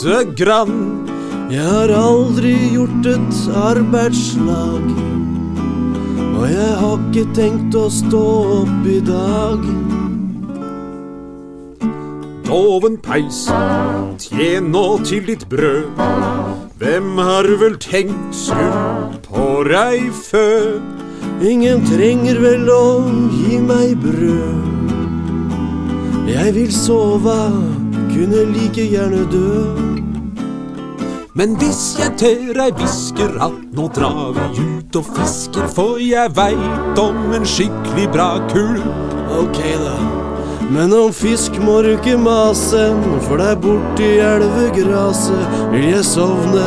Grann. Jeg har aldri gjort et arbeidslag, og jeg har ikke tenkt å stå opp i dag. Doven peis, tjen nå til ditt brød. Hvem har vel tenkt skulle på deg fø? Ingen trenger vel å gi meg brød. Jeg vil sove, kunne like gjerne dø. Men hvis jeg til deg hvisker at nå drar vi ut og fisker, for jeg vet om en skikkelig bra kulp. Ok da, men om fisk må du ikke mase, for der borte i elvegraset vil jeg sovne